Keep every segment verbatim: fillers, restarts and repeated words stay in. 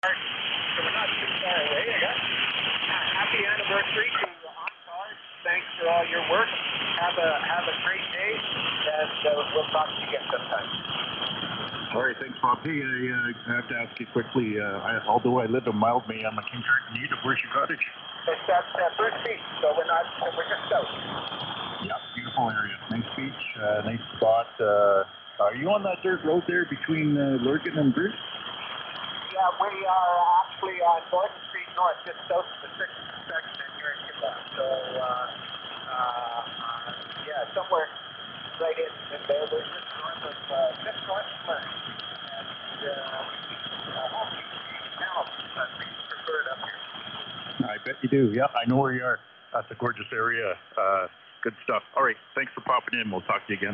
So we're not too far away. I got happy anniversary to OnCars. Thanks for all your work. Have a have a great day, and uh, we'll talk to you again sometime. All right, thanks, Bob. Hey, I, uh, I have to ask you quickly. Uh, I, although I live in Mildmay, I'm a kindergarten need of where's your cottage? It's at uh, Bruce Beach, so we're not we're just south. Yeah, beautiful area. Nice beach, uh, nice spot. Uh, are you on that dirt road there between uh, Lurgan and Bruce? Yeah, we are actually on Gordon Street North, just south of the sixth section here in Quebec. So, uh, uh, uh, yeah, somewhere right in, in there. We're just north of, uh, just north of Lurgan. And, uh, uh, now, uh, we prefer it up here. I bet you do. Yeah, I know where you are. That's a gorgeous area. Uh, good stuff. All right, thanks for popping in. We'll talk to you again.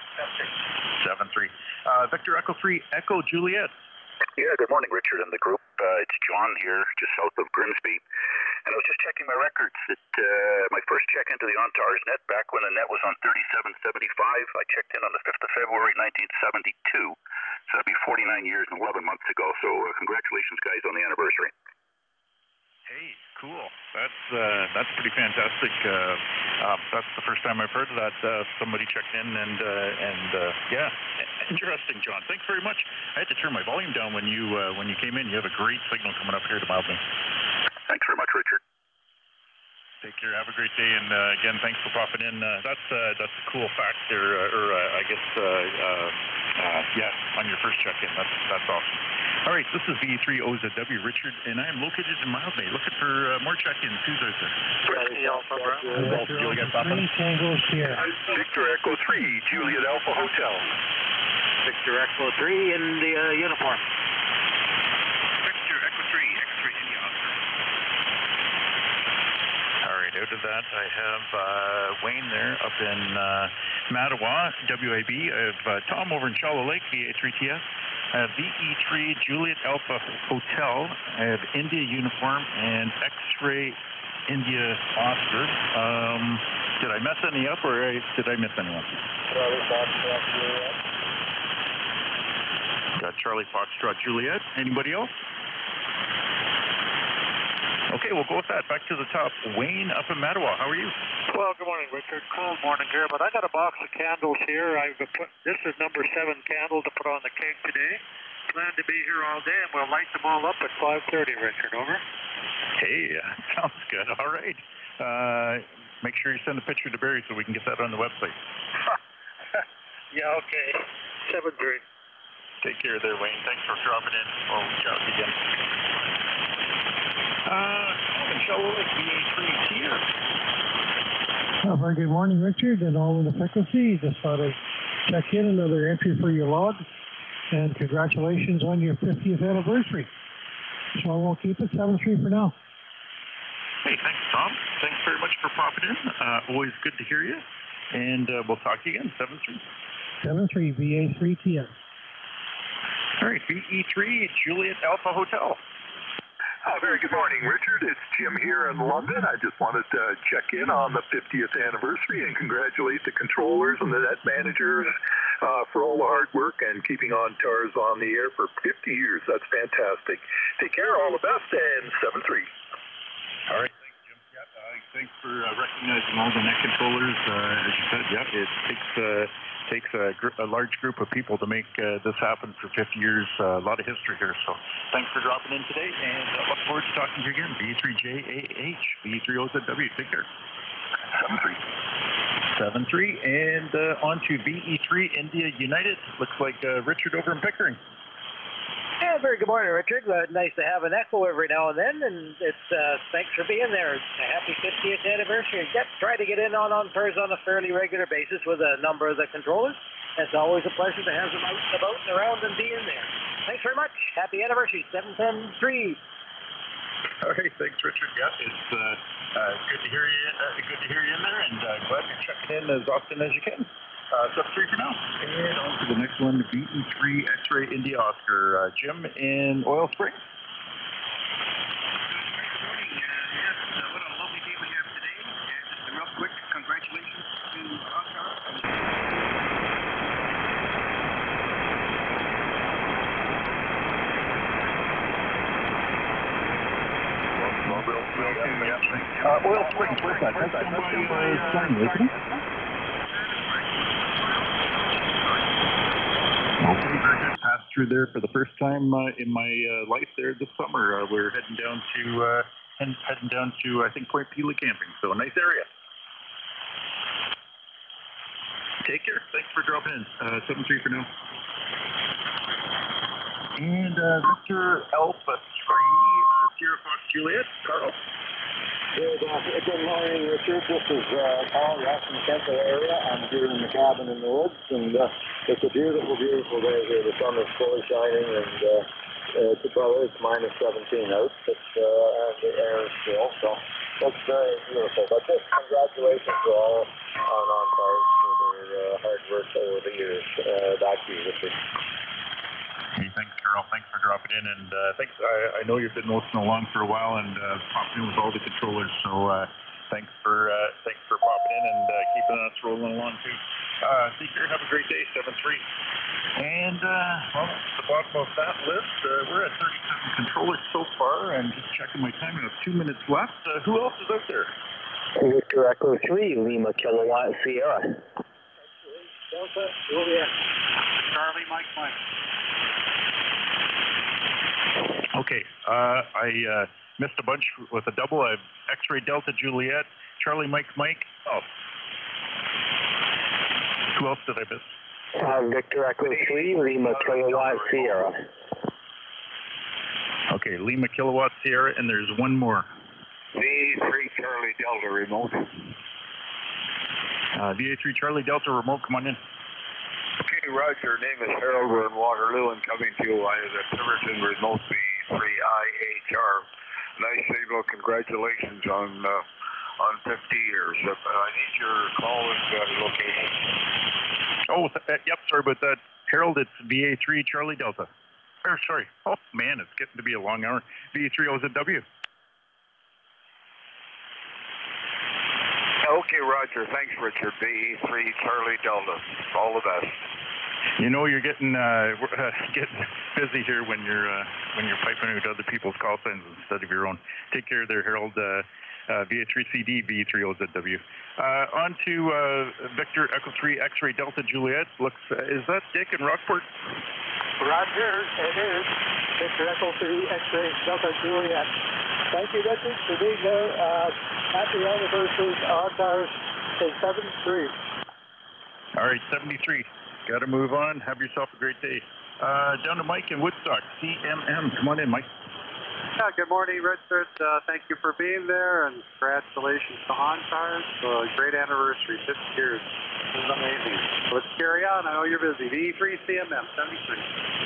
seven three. Uh, Victor Echo three, Echo Juliet. Yeah, good morning, Richard and the group. Uh, it's John here, just south of Grimsby. And I was just checking my records. It, uh, my first check into the OnTars net, back when the net was on thirty-seven seventy-five, I checked in on the fifth of February, nineteen seventy-two. So that'd be forty-nine years and eleven months ago. So uh, congratulations, guys, on the anniversary. Hey, cool. That's uh, that's pretty fantastic. Uh, uh, that's the first time I've heard of that. Uh, somebody checked in, and uh, and uh, yeah, interesting, John. Thanks very much. I had to turn my volume down when you uh, when you came in. You have a great signal coming up here to Mildmay. Thanks very much, Richard. Take care. Have a great day, and uh, again, thanks for popping in. Uh, that's uh, that's a cool fact there, uh, or uh, I guess, uh, uh, uh, yeah, on your first check-in. That's that's awesome. All right, this is V three O Z W, Richard, and I am located in Mildmay, looking for uh, more check-ins. Who's out there? Victor Alpha Bravo. Juliet Alpha. Three Tango Sierra. Victor Echo three, Juliet Alpha Hotel. Victor Echo three in the uh, uniform. Victor Echo three, X-ray India Oscar. All right, out of that, I have uh, Wayne there up in uh, Mattawa, W A B. I have uh, Tom over in Shallow Lake, V A three T S. I have V E three Juliet Alpha Hotel. I have India uniform and X-ray India Oscar. Um, did I mess any up, or did I miss anyone? Charlie Foxtrot Juliet. Got Charlie Foxtrot Juliet. Anybody else? Okay, we'll go with that. Back to the top. Wayne up in Mattawa. How are you? Well, good morning, Richard. Cold morning here, but I got a box of candles here. I've put this is number seven candle to put on the cake today. Plan to be here all day, and we'll light them all up at five thirty, Richard. Over. Hey, sounds good. All right. Uh, make sure you send a picture to Barry so we can get that on the website. Yeah, okay. seven three. Take care there, Wayne. Thanks for dropping in. We'll chat again. Uh, Shallow Lake, V A three Tier. Oh, very good morning, Richard, and all in the frequency. Just thought I'd check in, another entry for your log, and congratulations on your fiftieth anniversary. So I won't keep it, seven three for now. Hey, thanks, Tom. Thanks very much for popping in. Uh, always good to hear you, and uh, we'll talk to you again, seven three. seven three, V A three T S. All right, V E three Juliet Alpha Hotel. Uh, very good morning, Richard. It's Jim here in London. I just wanted to check in on the fiftieth anniversary and congratulate the controllers and the net managers uh, for all the hard work and keeping OnTars on the air for fifty years. That's fantastic. Take care, all the best, and seven three. All right, thanks, Jim. Yeah, uh, thanks for uh, recognizing all the net controllers. Uh, as you said, yeah, it takes uh, takes a, gr- a large group of people to make uh, this happen for fifty years. Uh, a lot of history here. So thanks for dropping in today, and I uh, look forward to talking to you again. V three J A H, V three O Z W. Take care. seven three. seven three, and uh, on to V E three India United. Looks like uh, Richard over in Pickering. Yeah, very good morning, Richard. Uh, nice to have an echo every now and then, and it's uh, thanks for being there. It's a happy fiftieth anniversary. Get try to get in on OnTars on a fairly regular basis with a number of the controllers. It's always a pleasure to have them out and about and around and be in there. Thanks very much. Happy anniversary, seven ten three. All right, thanks, Richard. Yeah, it's uh, uh, good to hear you. Uh, good to hear you in there, and uh, glad you're checking in as often as you can. Uh, so three for now. And on to the next one, V E three X-ray India Oscar. Uh, Jim in Oil Springs. Good morning. Uh, yes, uh, what a lovely day we have today. And just a real quick congratulations to OnTars. Will Spring, yeah, thank you. Uh, Oil Springs, where's that? That's down by uh, Stern, isn't it? Okay, very good. Passed through there for the first time uh, in my uh, life there this summer. Uh, we're heading down to uh, heading, heading down to I think Point Pila camping. So a nice area. Take care. Thanks for dropping in. Uh, seven three for now. And uh, Victor Alpha three, uh, Sierra Fox Juliet, Carl. Good, uh, good morning, Richard. This is uh, Paul. You're out in the Central area. I'm here in the cabin in the woods, and uh, it's a beautiful, beautiful day here. The sun is fully shining, and uh, it's well, it's minus seventeen out, but uh, and the air is still, so it's very beautiful. But just congratulations to all on on cars for their uh, hard work over the years. Uh, back to you, Richard. Hey, thanks, Carl. Thanks for dropping in, and uh, thanks. I, I know you've been listening along for a while and uh, popping in with all the controllers. So uh, thanks for uh, thanks for popping in and uh, keeping us rolling along too. Uh, take care. Have a great day. Seven three. And uh, well, at the bottom of that list, uh, we're at thirty-seven controllers so far, and just checking my time. We have two minutes left. Uh, who else is out there? Victor Echo three, Lima Kilowatt Sierra. Delta Juliet. Charlie Mike Mike. Okay, uh, I uh, missed a bunch with a double. I have X-Ray Delta Juliet, Charlie Mike Mike. Oh, who else did I miss? Uh, Victor Echo three, Lima Kilowatt Sierra. Okay, Lima Kilowatt Sierra, and there's one more. V A three Charlie Delta remote. Uh, V A three Charlie Delta remote, come on in. Okay, Roger. Name is Harold. We're in Waterloo and coming to you via the Tiverton remote V A three I H R. Nice, Abel. Congratulations on uh, on fifty years. Uh, I need your call and uh, location. Oh, th- yep. Sorry about that, Harold. It's V A three Charlie Delta. Or sorry. Oh man, it's getting to be a long hour. V A three O Z W. Okay, Roger. Thanks, Richard. V A three Charlie Delta. All the best. You know you're getting uh, uh, getting busy here when you're uh, when you're piping out other people's call signs instead of your own. Take care there, Harold. Uh, uh, V A three C D, V A three O Z W. Uh, on to uh, Victor Echo three X-Ray Delta Juliet. Looks uh, is that Dick in Rockport? Roger, it is. Victor Echo three X-Ray Delta Juliet. Thank you, Richard, for being there. Uh, happy anniversary on cars in seven three. All right, seventy-three. Got to move on. Have yourself a great day. Uh, down to Mike in Woodstock, C M M. Come on in, Mike. Yeah, good morning, Richard. Uh, thank you for being there, and congratulations to OnCars. Uh, great anniversary, fifty years. This is amazing. Let's carry on. I know you're busy. V three C M M, seventy-three.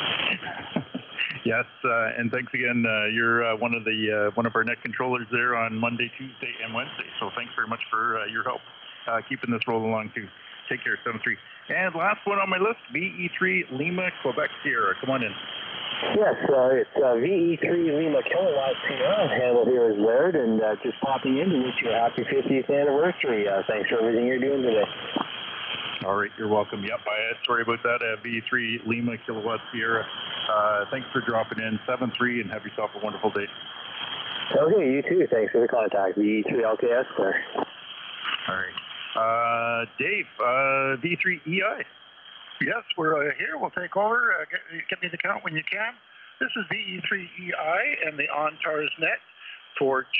Yes, uh, and thanks again. Uh, you're uh, one of the uh, one of our net controllers there on Monday, Tuesday, and Wednesday. So thanks very much for uh, your help uh, keeping this rolling along too. Take care, seven three. And last one on my list, V E three Lima Quebec Sierra. Come on in. Yes, uh, it's uh, V E three Lima Kilowatt Sierra. Handle here is Laird, and uh, just popping in to wish you a happy fiftieth anniversary. Uh, thanks for everything you're doing today. All right, you're welcome. Yep, I, uh, sorry about that. Uh, V E three Lima Kilowatt Sierra. Uh, thanks for dropping in, seven three, and have yourself a wonderful day. Okay, you too. Thanks for the contact. V E three L K S, sir. All right. Uh, Dave, uh, V E three E I. Yes, we're uh, here. We'll take over. Uh, get, get me the count when you can. This is V E three E I and the OnTars net for